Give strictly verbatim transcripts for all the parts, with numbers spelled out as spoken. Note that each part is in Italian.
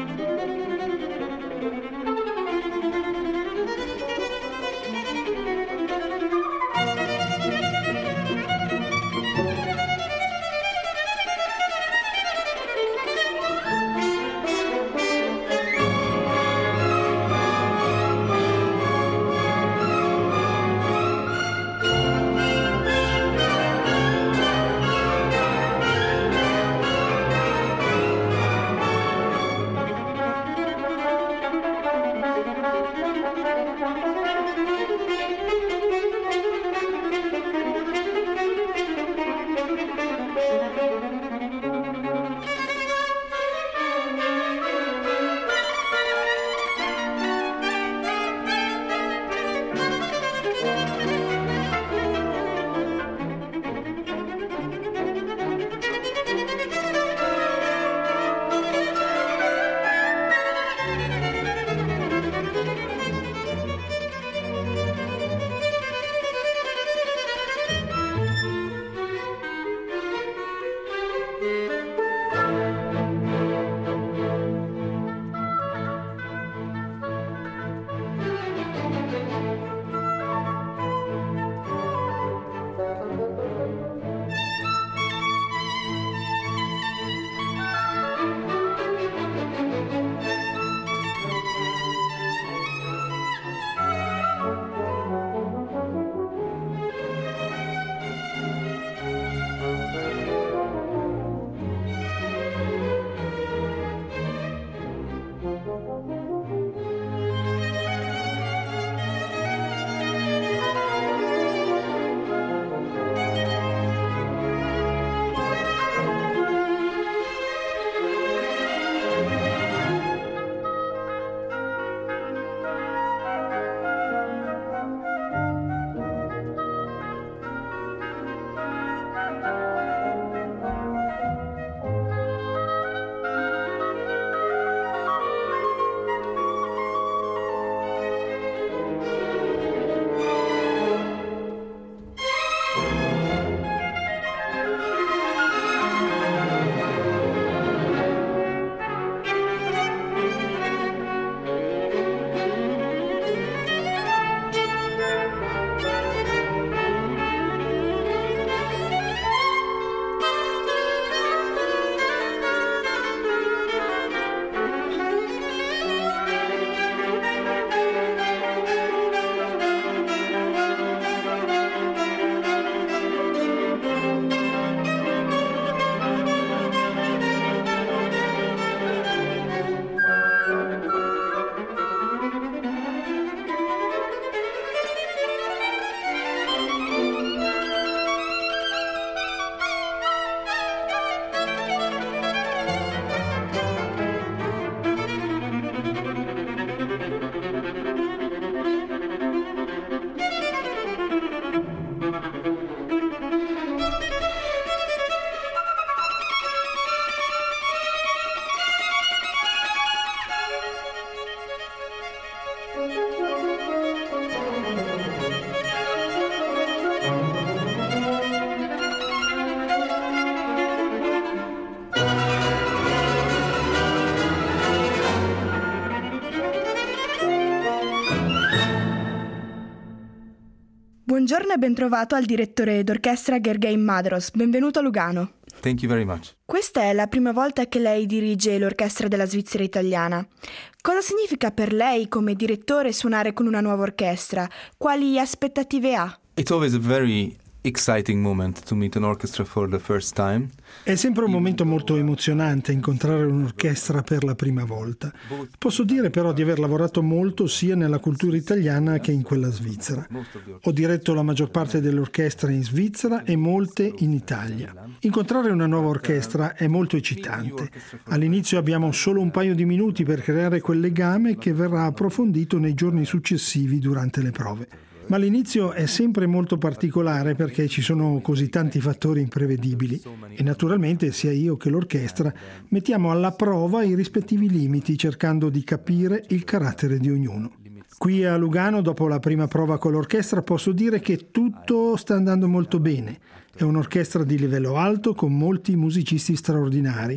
Buongiorno e ben trovato al direttore d'orchestra Gergely Madros. Benvenuto a Lugano. Thank you very much. Questa è la prima volta che lei dirige l'orchestra della Svizzera italiana. Cosa significa per lei come direttore suonare con una nuova orchestra? Quali aspettative ha? It's always a very exciting moment to meet an orchestra for the first time. È sempre un momento molto emozionante incontrare un'orchestra per la prima volta. Posso dire però di aver lavorato molto sia nella cultura italiana che in quella svizzera. Ho diretto la maggior parte delle orchestre in Svizzera e molte in Italia. Incontrare una nuova orchestra è molto eccitante. All'inizio abbiamo solo un paio di minuti per creare quel legame che verrà approfondito nei giorni successivi durante le prove. Ma l'inizio è sempre molto particolare perché ci sono così tanti fattori imprevedibili e naturalmente sia io che l'orchestra mettiamo alla prova i rispettivi limiti cercando di capire il carattere di ognuno. Qui a Lugano, dopo la prima prova con l'orchestra, posso dire che tutto sta andando molto bene. È un'orchestra di livello alto con molti musicisti straordinari.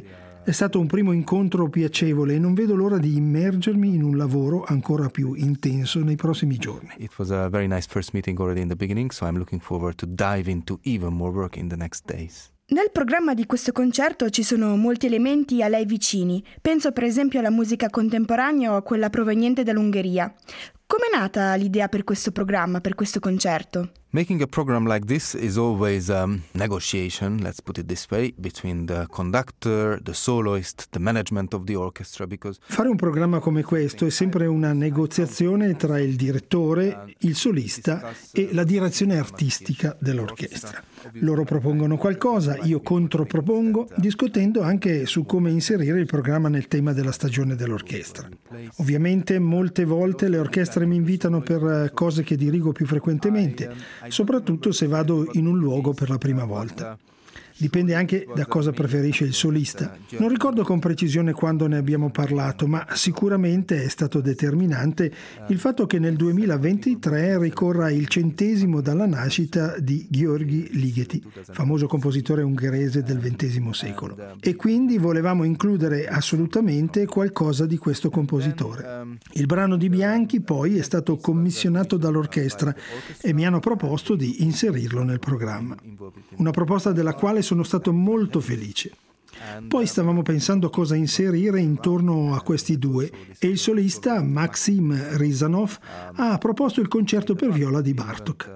È stato un primo incontro piacevole e non vedo l'ora di immergermi in un lavoro ancora più intenso nei prossimi giorni. It was a very nice first meeting already in the beginning, so I'm looking forward to dive into even more work in the next days. Nel programma di questo concerto ci sono molti elementi a lei vicini. Penso per esempio alla musica contemporanea o a quella proveniente dall'Ungheria. Com'è nata l'idea per questo programma, per questo concerto? Making a program like this is always a negotiation, let's put it this way, between the conductor, the soloist, the management of the orchestra, because Fare un programma come questo è sempre una negoziazione tra il direttore, il solista e la direzione artistica dell'orchestra. Loro propongono qualcosa, io contropropongo, discutendo anche su come inserire il programma nel tema della stagione dell'orchestra. Ovviamente molte volte le orchestre mi invitano per cose che dirigo più frequentemente, soprattutto se vado in un luogo per la prima volta. Dipende anche da cosa preferisce il solista. Non ricordo con precisione quando ne abbiamo parlato, ma sicuramente è stato determinante il fatto che nel duemilaventitré ricorra il centesimo dalla nascita di György Ligeti, famoso compositore ungherese del ventesimo secolo. E quindi volevamo includere assolutamente qualcosa di questo compositore. Il brano di Bianchi poi è stato commissionato dall'orchestra e mi hanno proposto di inserirlo nel programma. Una proposta della quale sono stato molto felice. Poi stavamo pensando cosa inserire intorno a questi due e il solista Maxim Rizanov ha proposto il concerto per viola di Bartók.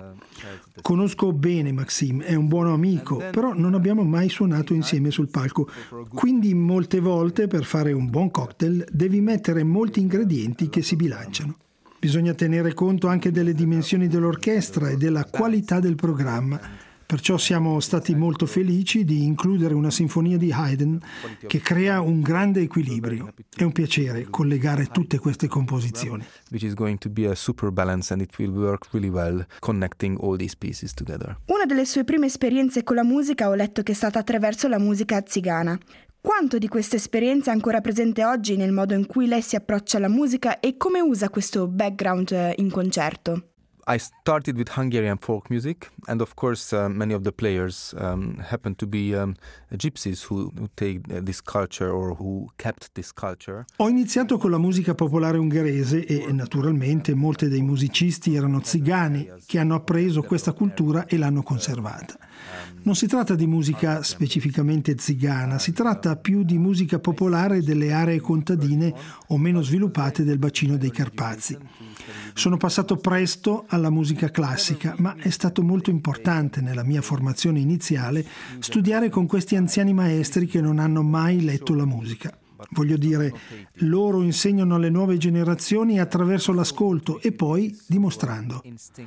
Conosco bene Maxim, è un buon amico, però non abbiamo mai suonato insieme sul palco, quindi molte volte per fare un buon cocktail devi mettere molti ingredienti che si bilanciano. Bisogna tenere conto anche delle dimensioni dell'orchestra e della qualità del programma. Perciò siamo stati molto felici di includere una sinfonia di Haydn che crea un grande equilibrio. È un piacere collegare tutte queste composizioni. which is going to be a super balance and it will work really well connecting all these pieces together. Una delle sue prime esperienze con la musica ho letto che è stata attraverso la musica zigana. Quanto di questa esperienza è ancora presente oggi nel modo in cui lei si approccia alla musica e come usa questo background in concerto? I started with Hungarian folk music, and of course uh, many of the players um, happen to be um, gypsies who, who take this culture or who kept this culture. Ho iniziato con la musica popolare ungherese e naturalmente molti dei musicisti erano zigani che hanno appreso questa cultura e l'hanno conservata. Non si tratta di musica specificamente zigana, si tratta più di musica popolare delle aree contadine o meno sviluppate del bacino dei Carpazi. Sono passato presto alla musica classica, ma è stato molto importante nella mia formazione iniziale studiare con questi anziani maestri che non hanno mai letto la musica. Voglio dire, loro insegnano alle nuove generazioni attraverso l'ascolto e poi dimostrando.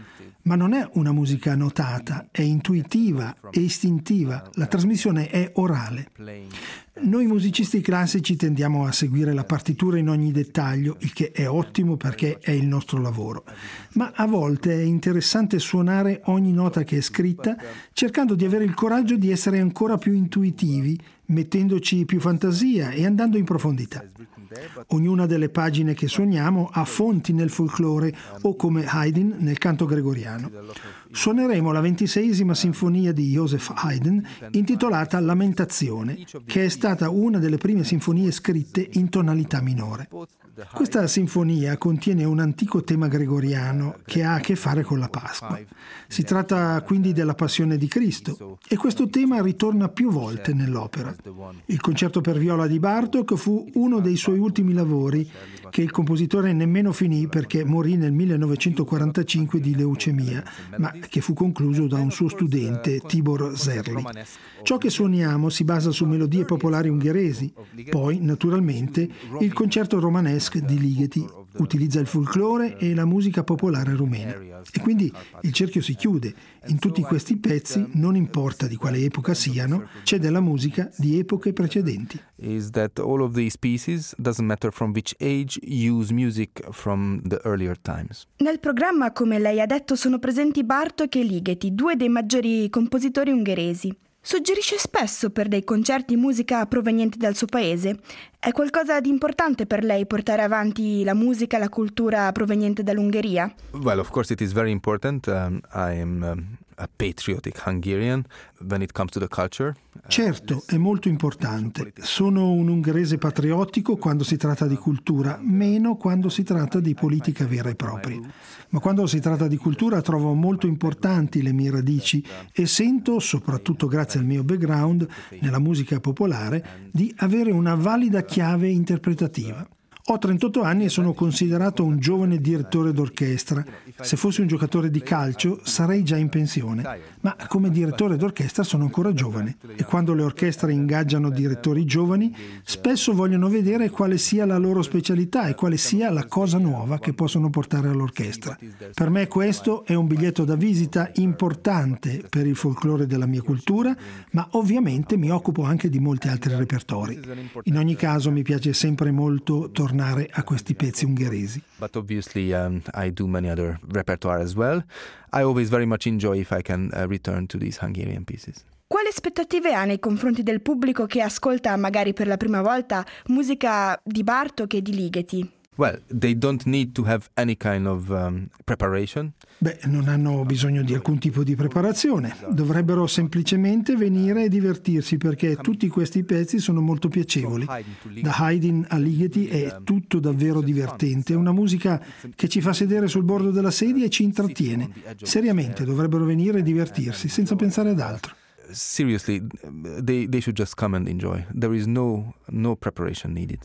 Ma non è una musica notata, è intuitiva e istintiva, la trasmissione è orale. Noi musicisti classici tendiamo a seguire la partitura in ogni dettaglio, il che è ottimo perché è il nostro lavoro. Ma a volte è interessante suonare ogni nota che è scritta, cercando di avere il coraggio di essere ancora più intuitivi, mettendoci più fantasia e andando in profondità. Ognuna delle pagine che suoniamo ha fonti nel folklore o come Haydn nel canto gregoriano. Suoneremo la ventiseiesima sinfonia di Joseph Haydn intitolata Lamentazione, che è stata una delle prime sinfonie scritte in tonalità minore. Questa sinfonia contiene un antico tema gregoriano che ha a che fare con la Pasqua. Si tratta quindi della Passione di Cristo e questo tema ritorna più volte nell'opera. Il concerto per viola di Bartók fu uno dei suoi ultimi lavori che il compositore nemmeno finì perché morì nel millenovecentoquarantacinque di leucemia, ma che fu concluso da un suo studente, Tibor Zerli. Ciò che suoniamo si basa su melodie popolari ungheresi, poi naturalmente il concerto romanesco di Ligeti utilizza il folklore e la musica popolare rumena. E quindi il cerchio si chiude. In tutti questi pezzi, non importa di quale epoca siano, c'è della musica di epoche precedenti. Is that all of these pieces, doesn't matter from which age, use music from the earlier times. Nel programma, come lei ha detto, sono presenti Bartók e Ligeti, due dei maggiori compositori ungheresi. Suggerisce spesso per dei concerti musica proveniente dal suo paese? È qualcosa di importante per lei portare avanti la musica e la cultura proveniente dall'Ungheria? Well, of course it is very important. Um, I am um, a patriotic Hungarian when it comes to the culture. Certo, è molto importante. Sono un ungherese patriottico quando si tratta di cultura, meno quando si tratta di politica vera e propria. Ma quando si tratta di cultura trovo molto importanti le mie radici e sento, soprattutto grazie al mio background nella musica popolare, di avere una valida chiave interpretativa. Ho trentotto anni e sono considerato un giovane direttore d'orchestra. Se fossi un giocatore di calcio sarei già in pensione, ma come direttore d'orchestra sono ancora giovane e quando le orchestre ingaggiano direttori giovani spesso vogliono vedere quale sia la loro specialità e quale sia la cosa nuova che possono portare all'orchestra. Per me questo è un biglietto da visita importante per il folklore della mia cultura, ma ovviamente mi occupo anche di molti altri repertori. In ogni caso mi piace sempre molto tornare a questi pezzi ungheresi. But obviously um, I do many other repertoire as well. I always very much enjoy if I can uh, return to these Hungarian pieces. Quali aspettative ha nei confronti del pubblico che ascolta magari per la prima volta musica di Bartók e di Ligeti? Well, they don't need to have any kind of um, preparation. Beh, non hanno bisogno di alcun tipo di preparazione. Dovrebbero semplicemente venire e divertirsi perché tutti questi pezzi sono molto piacevoli. Da Haydn a Ligeti è tutto davvero divertente. È una musica che ci fa sedere sul bordo della sedia e ci intrattiene. Seriamente, dovrebbero venire e divertirsi senza pensare ad altro. Seriously, they, they should just come and enjoy. There is no, no preparation needed.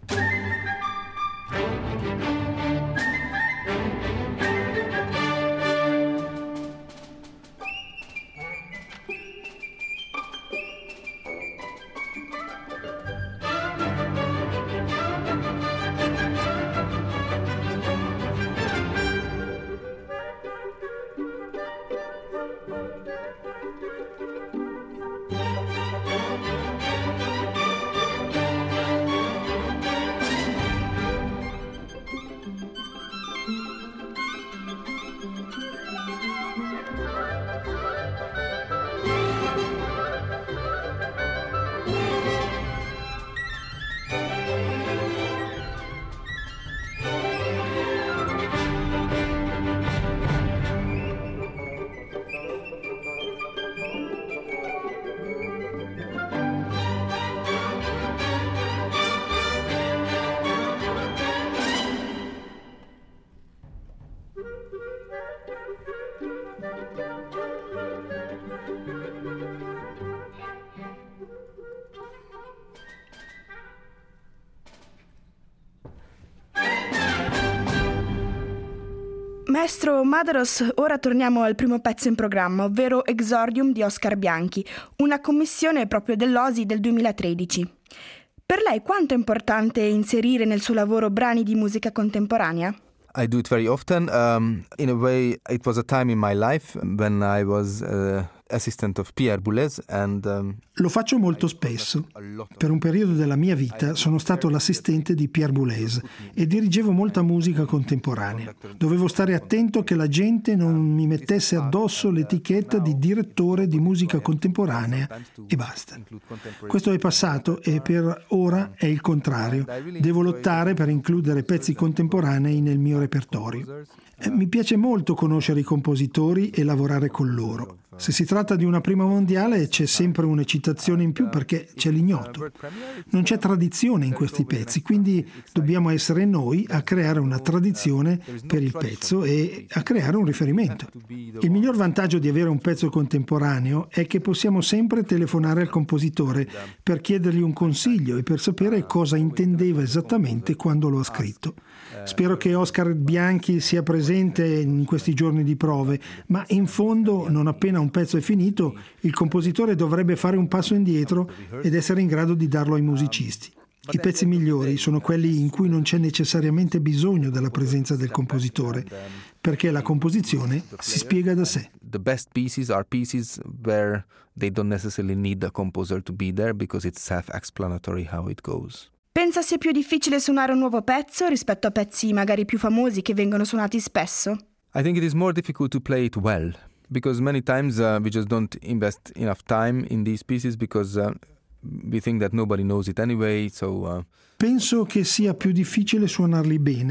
Maestro Madaros, ora torniamo al primo pezzo in programma, ovvero Exordium di Oscar Bianchi, una commissione proprio dell'O S I del duemilatredici. Per lei quanto è importante inserire nel suo lavoro brani di musica contemporanea? I do it very often. Um, in a way, it was a time in my life when I was uh, assistant of Pierre Boulez and um, Lo faccio molto spesso. Per un periodo della mia vita sono stato l'assistente di Pierre Boulez e dirigevo molta musica contemporanea. Dovevo stare attento che la gente non mi mettesse addosso l'etichetta di direttore di musica contemporanea e basta. Questo è passato e per ora è il contrario. Devo lottare per includere pezzi contemporanei nel mio repertorio. Mi piace molto conoscere i compositori e lavorare con loro. Se si tratta di una prima mondiale c'è sempre un'eccitazione in più perché c'è l'ignoto. Non c'è tradizione in questi pezzi, quindi dobbiamo essere noi a creare una tradizione per il pezzo e a creare un riferimento. Il miglior vantaggio di avere un pezzo contemporaneo è che possiamo sempre telefonare al compositore per chiedergli un consiglio e per sapere cosa intendeva esattamente quando lo ha scritto. Spero che Oscar Bianchi sia presente in questi giorni di prove, ma in fondo, non appena un pezzo è finito, il compositore dovrebbe fare un passo indietro ed essere in grado di darlo ai musicisti. I pezzi migliori sono quelli in cui non c'è necessariamente bisogno della presenza del compositore, perché la composizione si spiega da sé. The best pieces are pieces where they don't necessarily need the composer to be there because it's self-explanatory how it goes. Pensa sia più difficile suonare un nuovo pezzo rispetto a pezzi magari più famosi che vengono suonati spesso? I think it is more difficult to play it well because many times uh, we just don't invest enough time in these pieces because uh, we think that nobody knows it anyway, so uh... Penso che sia più difficile suonarli bene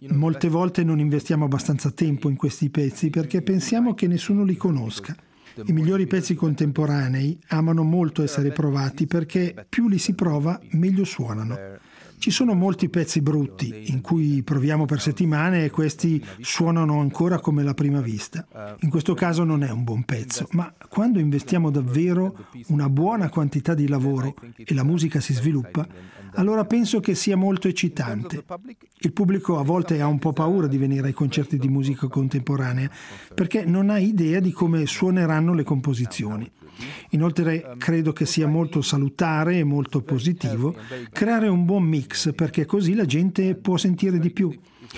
Molte volte non investiamo abbastanza tempo in questi pezzi perché pensiamo che nessuno li conosca. I migliori pezzi contemporanei amano molto essere provati perché più li si prova, meglio suonano. Ci sono molti pezzi brutti in cui proviamo per settimane e questi suonano ancora come la prima vista. In questo caso non è un buon pezzo, ma quando investiamo davvero una buona quantità di lavoro e la musica si sviluppa, allora penso che sia molto eccitante. Il pubblico a volte ha un po' paura di venire ai concerti di musica contemporanea perché non ha idea di come suoneranno le composizioni. Inoltre credo che sia molto salutare e molto positivo creare un buon mix perché così la gente può sentire di più.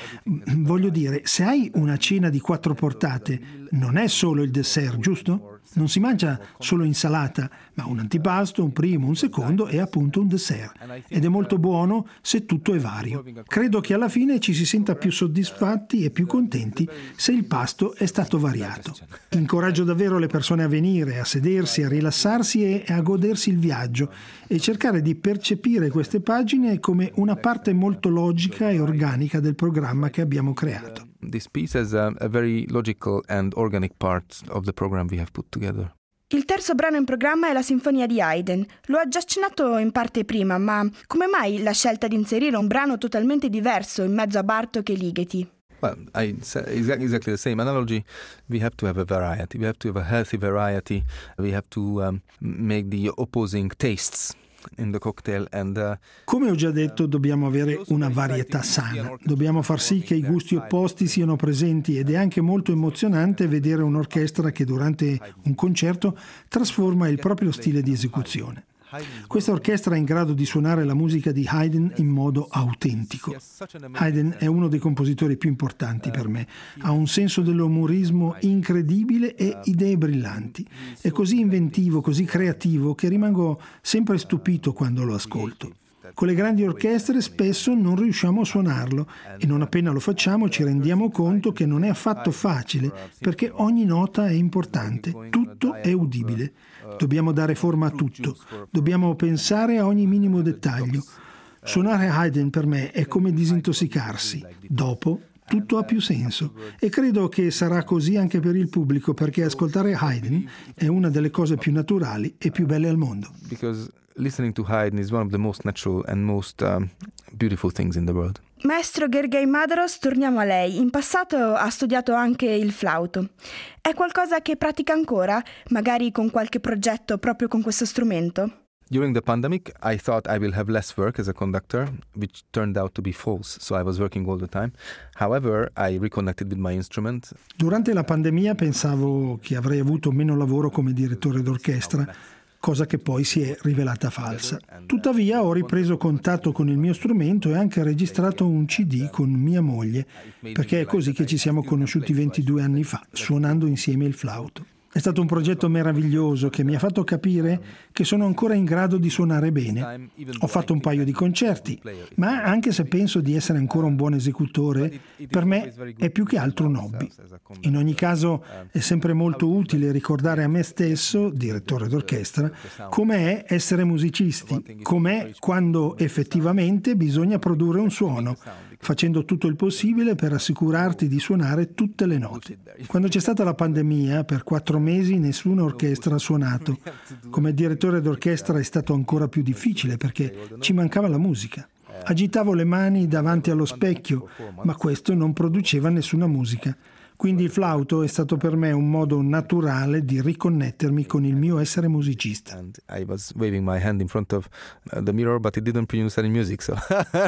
Voglio dire, se hai una cena di quattro portate, non è solo il dessert, giusto? Non si mangia solo insalata, ma un antipasto, un primo, un secondo e appunto un dessert. Ed è molto buono se tutto è vario. Credo che alla fine ci si senta più soddisfatti e più contenti se il pasto è stato variato. Incoraggio davvero le persone a venire, a sedersi, a rilassarsi e a godersi il viaggio e cercare di percepire queste pagine come una parte molto logica e organica del programma che abbiamo creato. This piece is a, a very logical and organic part of the program we have put together. Il terzo brano in programma è la Sinfonia di Haydn. Lo ha già accennato in parte prima, ma come mai la scelta di inserire un brano totalmente diverso in mezzo a Bartók e Ligeti? Well, I say exactly, exactly the same analogy. We have to have a variety. We have to have a healthy variety. We have to um, make the opposing tastes in the cocktail and, uh, Come ho già detto, dobbiamo avere una varietà sana. Dobbiamo far sì che i gusti opposti siano presenti ed è anche molto emozionante vedere un'orchestra che durante un concerto trasforma il proprio stile di esecuzione. Questa orchestra è in grado di suonare la musica di Haydn in modo autentico. Haydn è uno dei compositori più importanti per me. Ha un senso dell'umorismo incredibile e idee brillanti. È così inventivo, così creativo che rimango sempre stupito quando lo ascolto. Con le grandi orchestre spesso non riusciamo a suonarlo e non appena lo facciamo ci rendiamo conto che non è affatto facile perché ogni nota è importante, tutto è udibile. Dobbiamo dare forma a tutto, dobbiamo pensare a ogni minimo dettaglio. Suonare Haydn per me è come disintossicarsi. Dopo tutto ha più senso e credo che sarà così anche per il pubblico perché ascoltare Haydn è una delle cose più naturali e più belle al mondo. Because listening to Haydn is one of the most natural and most um, beautiful things in the world. Maestro Gergely Mádaros, torniamo a lei. In passato ha studiato anche il flauto. È qualcosa che pratica ancora, magari con qualche progetto proprio con questo strumento? During the pandemic, I thought I will have less work as a conductor, which turned out to be false, so I was working all the time. However, I reconnected with my instrument. Durante la pandemia pensavo che avrei avuto meno lavoro come direttore d'orchestra, cosa che poi si è rivelata falsa. Tuttavia ho ripreso contatto con il mio strumento e anche registrato un C D con mia moglie, perché è così che ci siamo conosciuti ventidue anni fa, suonando insieme il flauto. È stato un progetto meraviglioso che mi ha fatto capire che sono ancora in grado di suonare bene. Ho fatto un paio di concerti, ma anche se penso di essere ancora un buon esecutore, per me è più che altro un hobby. In ogni caso è sempre molto utile ricordare a me stesso, direttore d'orchestra, com'è essere musicisti, com'è quando effettivamente bisogna produrre un suono, facendo tutto il possibile per assicurarti di suonare tutte le note. Quando c'è stata la pandemia, per quattro mesi nessuna orchestra ha suonato. Come direttore d'orchestra è stato ancora più difficile perché ci mancava la musica. Agitavo le mani davanti allo specchio, ma questo non produceva nessuna musica. Quindi il flauto è stato per me un modo naturale di riconnettermi con il mio essere musicista. And I was waving my hand in front of uh, the mirror, but it didn't produce any music. So,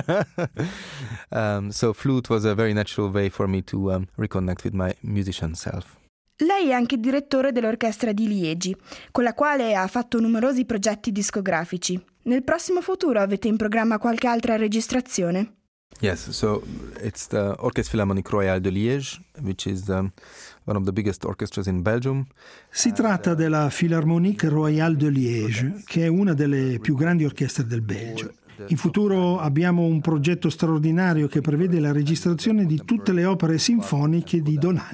um, so flute was a very natural way for me to um, reconnect with my musician self. Lei è anche direttore dell'orchestra di Liegi, con la quale ha fatto numerosi progetti discografici. Nel prossimo futuro avete in programma qualche altra registrazione? Yes, so it's the Orchestre Philharmonique Royale de Liège, which is the, one of the biggest orchestras in Belgium. Si tratta della Philharmonique Royale de Liège, che è una delle più grandi orchestre del Belgio. In futuro abbiamo un progetto straordinario che prevede la registrazione di tutte le opere sinfoniche di Dolani.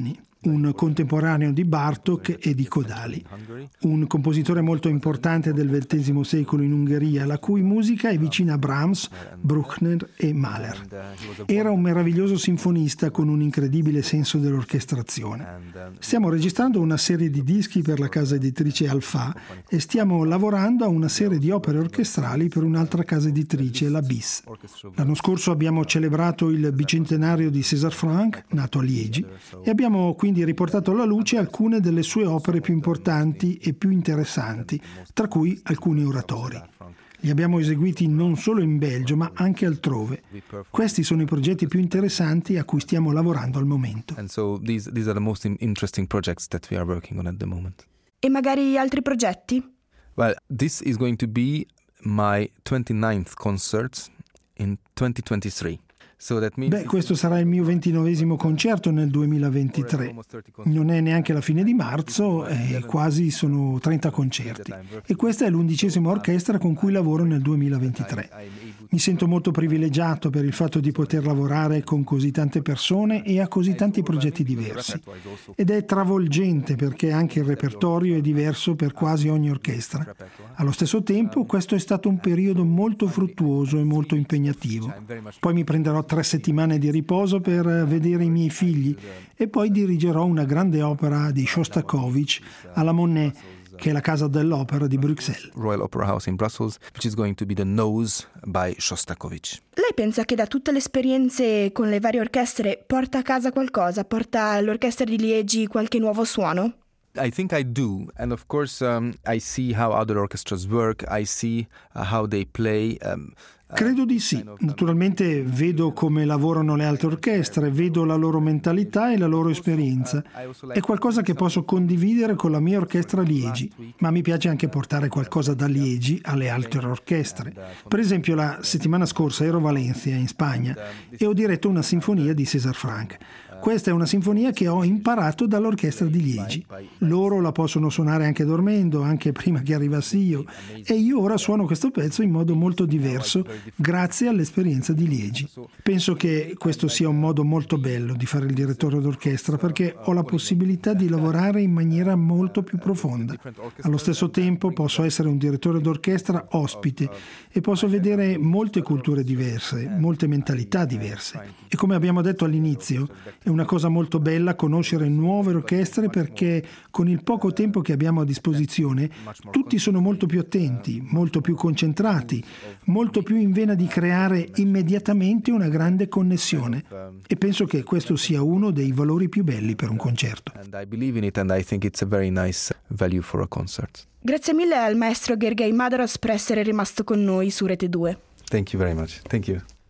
un contemporaneo di Bartók e di Kodály, un compositore molto importante del ventesimo secolo in Ungheria, la cui musica è vicina a Brahms, Bruckner e Mahler. Era un meraviglioso sinfonista con un incredibile senso dell'orchestrazione. Stiamo registrando una serie di dischi per la casa editrice Alpha e stiamo lavorando a una serie di opere orchestrali per un'altra casa editrice, la B I S. L'anno scorso abbiamo celebrato il bicentenario di César Franck, nato a Liegi, e abbiamo quindi riportato alla luce alcune delle sue opere più importanti e più interessanti, tra cui alcuni oratori. Li abbiamo eseguiti non solo in Belgio, ma anche altrove. Questi sono i progetti più interessanti a cui stiamo lavorando al momento. And so these these are the most interesting projects that we are working on at the moment. E magari altri progetti? Well, this is going to be my twenty-ninth concert in twenty twenty-three. So that means Beh, questo sarà il mio ventinovesimo concerto nel duemilaventitré. Non è neanche la fine di marzo e quasi sono trenta concerti. E questa è l'undicesima orchestra con cui lavoro nel duemilaventitré. Mi sento molto privilegiato per il fatto di poter lavorare con così tante persone e a così tanti progetti diversi. Ed è travolgente perché anche il repertorio è diverso per quasi ogni orchestra. Allo stesso tempo, questo è stato un periodo molto fruttuoso e molto impegnativo. Poi mi prenderò tre settimane di riposo per vedere i miei figli e poi dirigerò una grande opera di Shostakovich alla Monet, che è la casa dell'opera di Bruxelles. Royal Opera House in Brussels, which is going to be the Nose by Shostakovich. Lei pensa che da tutte le esperienze con le varie orchestre porta a casa qualcosa? Porta all'orchestra di Liegi qualche nuovo suono? I think I do, and of course um, I see how other orchestras work, I see uh, how they play. Um, Credo di sì. Naturalmente vedo come lavorano le altre orchestre, vedo la loro mentalità e la loro esperienza. È qualcosa che posso condividere con la mia orchestra Liegi, ma mi piace anche portare qualcosa da Liegi alle altre orchestre. Per esempio, la settimana scorsa ero a Valencia, in Spagna, e ho diretto una sinfonia di César Franck. Questa è una sinfonia che ho imparato dall'orchestra di Liegi. Loro la possono suonare anche dormendo, anche prima che arrivassi io, e io ora suono questo pezzo in modo molto diverso grazie all'esperienza di Liegi. Penso che questo sia un modo molto bello di fare il direttore d'orchestra, perché ho la possibilità di lavorare in maniera molto più profonda. Allo stesso tempo posso essere un direttore d'orchestra ospite e posso vedere molte culture diverse, molte mentalità diverse. E come abbiamo detto all'inizio, è una cosa molto bella conoscere nuove orchestre, perché con il poco tempo che abbiamo a disposizione tutti sono molto più attenti, molto più concentrati, molto più in vena di creare immediatamente una grande connessione, e penso che questo sia uno dei valori più belli per un concerto. And I believe in it and I think it's a very nice value for a concert. Grazie mille al maestro Gergely Madaros per essere rimasto con noi su Rete due. Thank you very much. Thank you.